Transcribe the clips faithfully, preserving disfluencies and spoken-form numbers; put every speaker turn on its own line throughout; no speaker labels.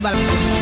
Vale.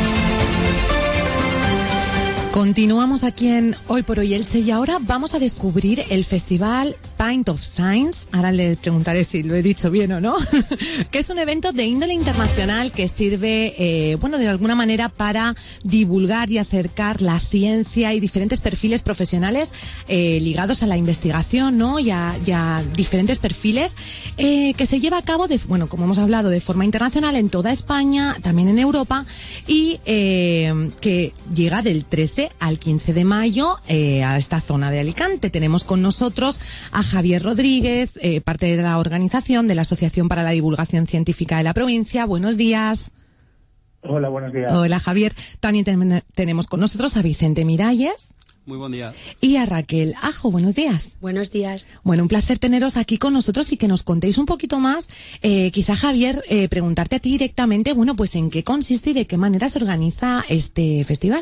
Continuamos aquí en Hoy por Hoy Elche y ahora vamos a descubrir el festival Pint of Science. Ahora le preguntaré si lo he dicho bien o no. Que es un evento de índole internacional que sirve, eh, bueno, de alguna manera para divulgar y acercar la ciencia y diferentes perfiles profesionales eh, ligados a la investigación, ¿no? Y a, y a diferentes perfiles eh, que se lleva a cabo, de, bueno, como hemos hablado, de forma internacional en toda España, también en Europa, y eh, que llega del trece al quince de mayo eh, a esta zona de Alicante. Tenemos con nosotros a Javier Rodríguez, eh, parte de la organización de la Asociación para la Divulgación Científica de la provincia. Buenos días.
Hola, buenos días.
Hola, Javier. También ten- tenemos con nosotros a Vicente Miralles.
Muy buen día.
Y a Raquel Ajo. Buenos días.
Buenos días.
Bueno, un placer teneros aquí con nosotros y que nos contéis un poquito más. Eh, quizá, Javier, eh, preguntarte a ti directamente, bueno, pues en qué consiste y de qué manera se organiza este festival.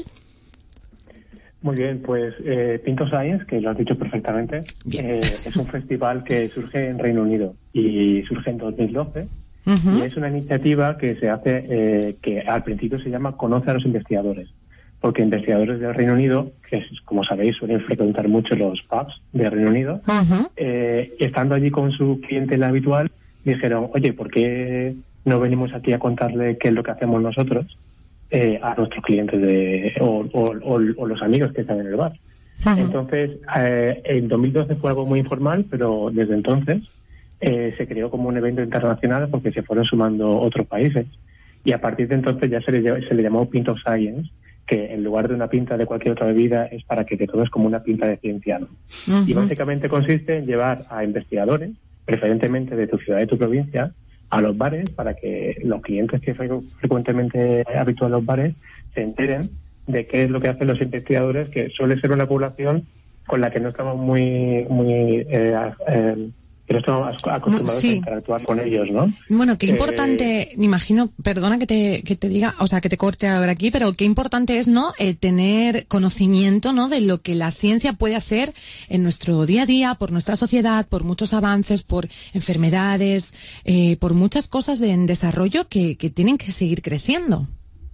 Muy bien, pues eh, Pint of Science, que lo has dicho perfectamente, eh, es un festival que surge en Reino Unido y surge en dos mil doce. Uh-huh. Y es una iniciativa que se hace, eh, que al principio se llama Conoce a los investigadores, porque investigadores del Reino Unido, que es, como sabéis, suelen frecuentar mucho los pubs del Reino Unido, uh-huh. eh, estando allí con su clientela habitual, dijeron, oye, ¿por qué no venimos aquí a contarle qué es lo que hacemos nosotros Eh, a nuestros clientes de, o, o, o, o los amigos que están en el bar? Uh-huh. Entonces, eh, en dos mil doce fue algo muy informal, pero desde entonces eh, se creó como un evento internacional porque se fueron sumando otros países. Y a partir de entonces ya se le, se le llamó Pint of Science, que en lugar de una pinta de cualquier otra bebida es para que te tomes como una pinta de ciencia, ¿no? Uh-huh. Y básicamente consiste en llevar a investigadores, preferentemente de tu ciudad y tu provincia, a los bares para que los clientes que frecuentemente habitúan a los bares se enteren de qué es lo que hacen los investigadores, que suele ser una población con la que no estamos muy muy eh, eh, que no estamos acostumbrados sí. a interactuar con ellos, ¿no?
Bueno, qué importante, eh, me imagino, perdona que te que te diga, o sea, que te corte ahora aquí, pero qué importante es, ¿no?, eh, tener conocimiento, ¿no?, de lo que la ciencia puede hacer en nuestro día a día, por nuestra sociedad, por muchos avances, por enfermedades, eh, por muchas cosas de, en desarrollo que, que tienen que seguir creciendo.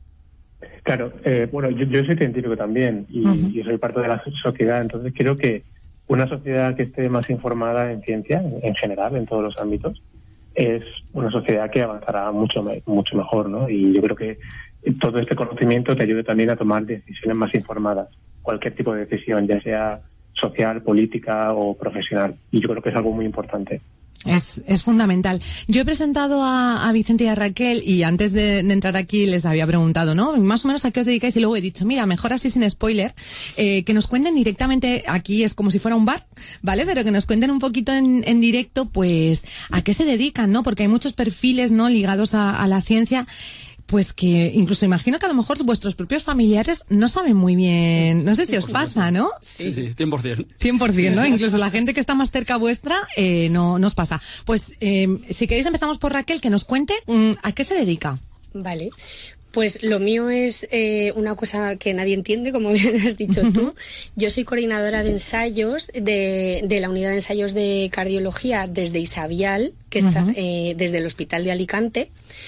Claro, eh, bueno, yo, yo soy científico también y, uh-huh. y soy parte de la sociedad, entonces creo que una sociedad que esté más informada en ciencia, en general, en todos los ámbitos, es una sociedad que avanzará mucho mucho mejor, ¿no? Y yo creo que todo este conocimiento te ayuda también a tomar decisiones más informadas, cualquier tipo de decisión, ya sea social, política o profesional. Y yo creo que es algo muy importante.
Es, es fundamental. Yo he presentado a, a Vicente y a Raquel y antes de, de entrar aquí les había preguntado, ¿no?, más o menos a qué os dedicáis, y luego he dicho, mira, mejor así sin spoiler, eh, que nos cuenten directamente, aquí es como si fuera un bar, ¿vale? Pero que nos cuenten un poquito en, en directo, pues, a qué se dedican, ¿no? Porque hay muchos perfiles, ¿no?, ligados a, a la ciencia, pues que incluso imagino que a lo mejor vuestros propios familiares no saben muy bien, no sé si os pasa, ¿no?
Sí, sí, cien por ciento.
cien por ciento, ¿no? Incluso la gente que está más cerca vuestra eh, no nos pasa. Pues eh, si queréis empezamos por Raquel, que nos cuente um, a qué se dedica.
Vale. Pues lo mío es eh, una cosa que nadie entiende, como bien has dicho tú. Yo soy coordinadora de ensayos de, de la unidad de ensayos de cardiología desde Isabial, que está uh-huh. eh, desde el Hospital de Alicante.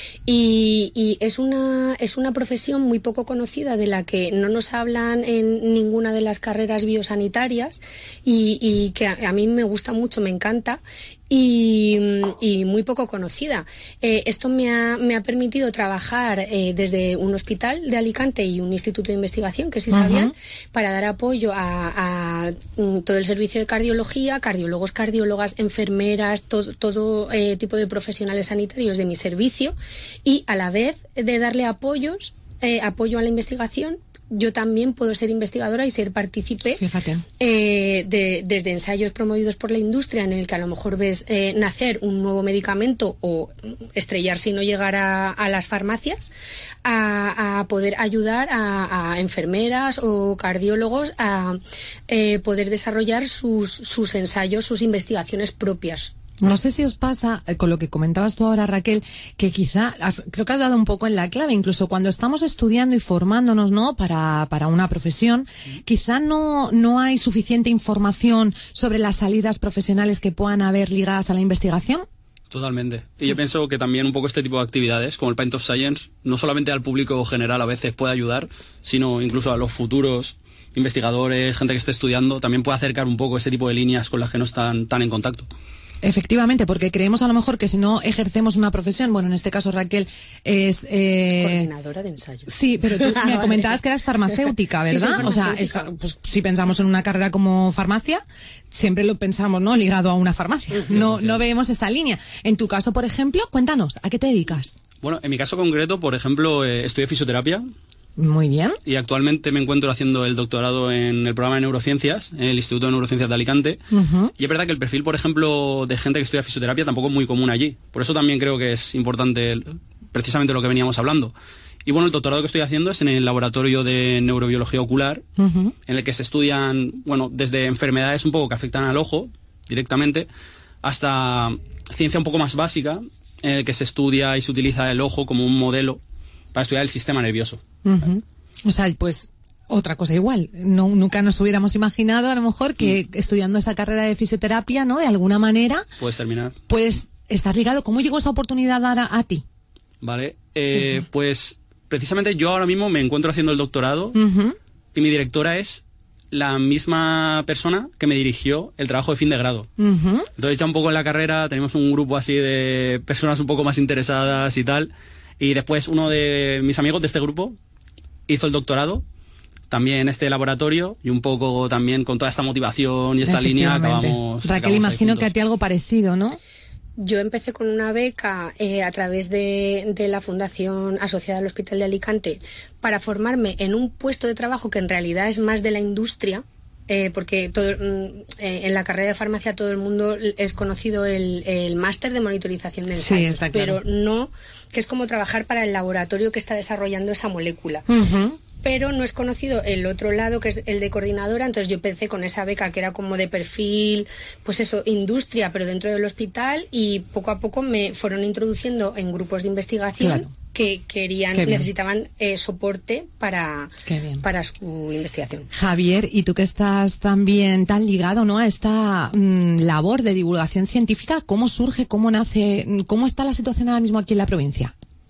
Y, y es una es una profesión muy poco conocida, de la que no nos hablan en ninguna de las carreras biosanitarias y, y que a, a mí me gusta mucho, me encanta. Y, y muy poco conocida. Eh, esto me ha, me ha permitido trabajar eh, desde un hospital de Alicante y un instituto de investigación, que es Isabial, uh-huh. para dar apoyo a, a, a todo el servicio de cardiología, cardiólogos, cardiólogas, enfermeras, todo, todo eh, tipo de profesionales sanitarios de mi servicio, y a la vez de darle apoyos, eh, apoyo a la investigación. Yo también puedo ser investigadora y ser partícipe eh, de, desde ensayos promovidos por la industria, en el que a lo mejor ves eh, nacer un nuevo medicamento o estrellarse y no llegar a, a las farmacias, a, a poder ayudar a, a enfermeras o cardiólogos a eh, poder desarrollar sus, sus ensayos, sus investigaciones propias.
No sé si os pasa, eh, con lo que comentabas tú ahora, Raquel, que quizá, has, creo que has dado un poco en la clave, incluso cuando estamos estudiando y formándonos, ¿no?, para, para una profesión, quizá no, no hay suficiente información sobre las salidas profesionales que puedan haber ligadas a la investigación.
Totalmente. Y yo pienso que también un poco este tipo de actividades, como el Pint of Science, no solamente al público general a veces puede ayudar, sino incluso a los futuros investigadores, gente que esté estudiando, también puede acercar un poco ese tipo de líneas con las que no están tan en contacto.
Efectivamente, porque creemos a lo mejor que si no ejercemos una profesión, bueno, en este caso Raquel es... Eh...
coordinadora de ensayos.
Sí, pero tú me comentabas que eras farmacéutica, ¿verdad? Sí, o sea, es, pues, si pensamos en una carrera como farmacia, siempre lo pensamos, ¿no? Ligado a una farmacia. No, no vemos esa línea. En tu caso, por ejemplo, cuéntanos, ¿a qué te dedicas?
Bueno, en mi caso concreto, por ejemplo, eh, estudié fisioterapia.
Muy bien.
Y actualmente me encuentro haciendo el doctorado en el programa de neurociencias, en el Instituto de Neurociencias de Alicante. Uh-huh. Y es verdad que el perfil, por ejemplo, de gente que estudia fisioterapia tampoco es muy común allí. Por eso también creo que es importante precisamente lo que veníamos hablando. Y bueno, el doctorado que estoy haciendo es en el laboratorio de neurobiología ocular, uh-huh. en el que se estudian, bueno, desde enfermedades un poco que afectan al ojo directamente, hasta ciencia un poco más básica, en el que se estudia y se utiliza el ojo como un modelo para estudiar el sistema nervioso.
Uh-huh. O sea, pues otra cosa igual. No, nunca nos hubiéramos imaginado a lo mejor que mm. estudiando esa carrera de fisioterapia, ¿no? De alguna manera...
Puedes terminar.
Puedes estar ligado. ¿Cómo llegó esa oportunidad a, a ti?
Vale, eh, uh-huh. pues precisamente yo ahora mismo me encuentro haciendo el doctorado uh-huh. y mi directora es la misma persona que me dirigió el trabajo de fin de grado. Uh-huh. Entonces ya un poco en la carrera tenemos un grupo así de personas un poco más interesadas y tal, y después uno de mis amigos de este grupo hizo el doctorado también en este laboratorio y un poco también con toda esta motivación y esta línea acabamos...
Raquel,
acabamos
imagino que a ti algo parecido, ¿no?
Yo empecé con una beca eh, a través de, de la Fundación asociada al Hospital de Alicante para formarme en un puesto de trabajo que en realidad es más de la industria, eh, porque todo, eh, en la carrera de farmacia todo el mundo es conocido el, el máster de monitorización de ensayos,
sí, está claro.
Pero no, que es como trabajar para el laboratorio que está desarrollando esa molécula.
Uh-huh.
Pero no es conocido el otro lado, que es el de coordinadora. Entonces yo empecé con esa beca que era como de perfil, pues eso, industria, pero dentro del hospital, y poco a poco me fueron introduciendo en grupos de investigación claro. que querían, necesitaban eh, soporte para, para su investigación.
Javier, y tú que estás también tan ligado, ¿no?, a esta mmm, labor de divulgación científica, ¿cómo surge, cómo nace, cómo está la situación ahora mismo aquí en la provincia?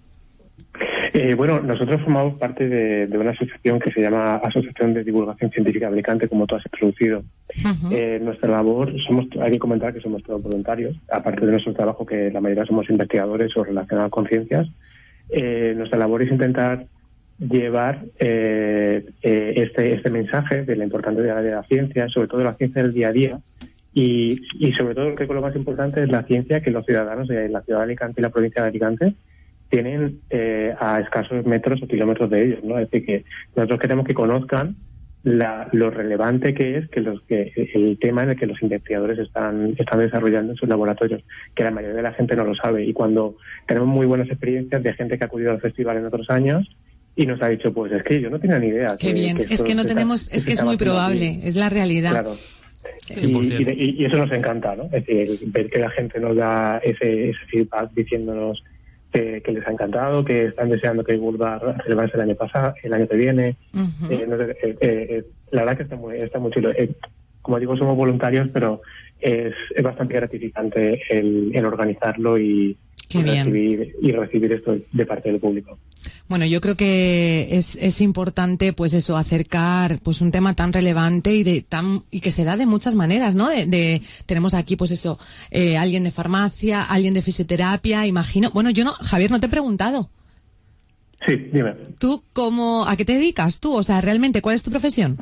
Eh, bueno, nosotros formamos parte de, de una asociación que se llama Asociación de Divulgación Científica de Alicante, como tú has introducido. Uh-huh. Eh, nuestra labor, somos, hay que comentar que somos todos voluntarios, aparte de nuestro trabajo, que la mayoría somos investigadores o relacionados con ciencias. Eh, nuestra labor es intentar llevar eh, eh, este, este mensaje de la importancia de la, de la ciencia, sobre todo la ciencia del día a día, y, y sobre todo, creo que lo más importante es la ciencia que los ciudadanos de la ciudad de Alicante y la provincia de Alicante tienen eh, a escasos metros o kilómetros de ellos, ¿no? Es decir, que nosotros queremos que conozcan la, lo relevante que es que los que el tema en el que los investigadores están están desarrollando en sus laboratorios, que la mayoría de la gente no lo sabe. Y cuando tenemos muy buenas experiencias de gente que ha acudido al festival en otros años y nos ha dicho, pues es que yo no tenía ni idea.
Qué que, bien, que es que no tenemos, es que es muy probable, aquí. Es la realidad.
Claro. Y, y, y eso nos encanta, ¿no? Es decir, ver que la gente nos da ese, ese feedback diciéndonos Que, que les ha encantado, que están deseando que vuelva a celebrarse el año pasado, el año que viene. Uh-huh. eh, no, eh, eh, la verdad que está muy, está muy chulo. Eh, como digo, somos voluntarios, pero es, es bastante gratificante el, el organizarlo y, y recibir, y recibir esto de parte del público.
Bueno, yo creo que es, es importante, pues eso, acercar pues un tema tan relevante y de tan y que se da de muchas maneras, ¿no? De, de tenemos aquí, pues eso, eh, alguien de farmacia, alguien de fisioterapia, imagino. Bueno, yo no, Javier, no te he preguntado.
Sí, dime.
¿Tú cómo, a qué te dedicas tú? O sea, realmente, ¿cuál es tu profesión?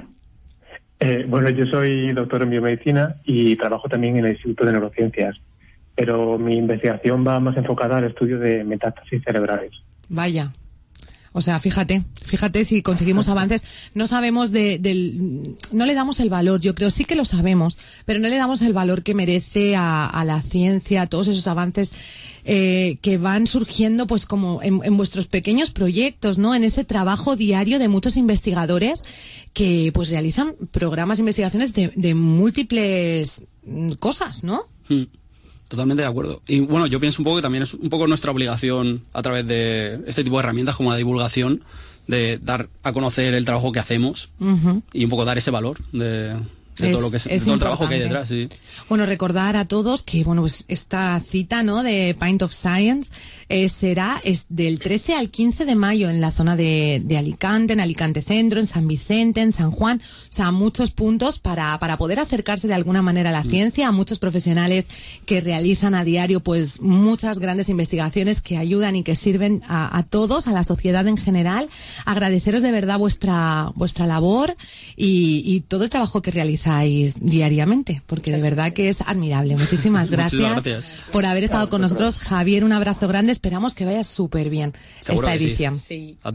Eh, bueno, yo soy doctor en biomedicina y trabajo también en el Instituto de Neurociencias, pero mi investigación va más enfocada al estudio de metástasis cerebrales.
Vaya. O sea, fíjate, fíjate si conseguimos avances. No sabemos de, del, no le damos el valor, yo creo, sí que lo sabemos, pero no le damos el valor que merece a, a la ciencia, a todos esos avances eh, que van surgiendo, pues como en, en vuestros pequeños proyectos, ¿no? En ese trabajo diario de muchos investigadores que, pues, realizan programas de investigaciones de, de múltiples cosas, ¿no?
Hmm. Totalmente de acuerdo. Y bueno, yo pienso un poco que también es un poco nuestra obligación a través de este tipo de herramientas como la divulgación, de dar a conocer el trabajo que hacemos uh-huh. y un poco dar ese valor de, de
es,
todo lo que es,
es
de todo el trabajo que hay detrás, sí.
Bueno, recordar a todos que, bueno, pues esta cita, ¿no?, de Pint of Science eh, será es del trece al quince de mayo en la zona de, de Alicante, en Alicante Centro, en San Vicente, en San Juan, o sea, muchos puntos para, para poder acercarse de alguna manera a la mm. ciencia, a muchos profesionales que realizan a diario, pues, muchas grandes investigaciones que ayudan y que sirven a, a todos, a la sociedad en general. Agradeceros de verdad vuestra, vuestra labor y, y todo el trabajo que realizáis diariamente, porque de verdad que es admirable. Muchísimas gracias,
Muchísimas gracias.
por haber estado con nosotros. Javier, un abrazo grande. Esperamos que vaya súper bien esta edición.
Sí. Sí.